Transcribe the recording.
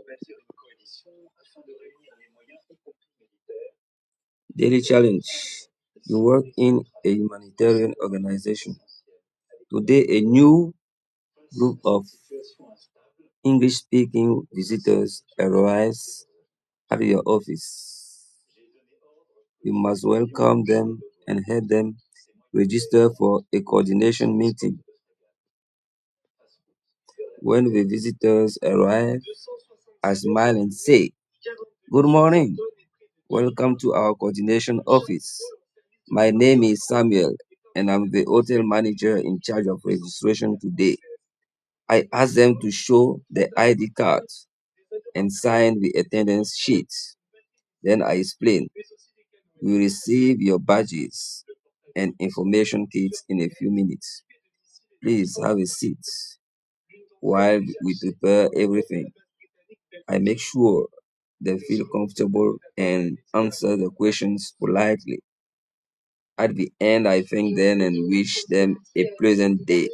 Daily challenge. You work in a humanitarian organization. Today, a new group of English speaking visitors arrives at your office. You must welcome them and help them register for a coordination meeting. When the visitors arrive, I smile and say, "Good morning. Welcome to our coordination office. My name is Samuel, and I'm the hotel manager in charge of registration today." I ask them to show the ID card and sign the attendance sheet. Then I explain, "You receive your badges and information kits in a few minutes. Please have a seat while we prepare everything." I make sure they feel comfortable and answer the questions politely. At the end, I thank them and wish them a pleasant day.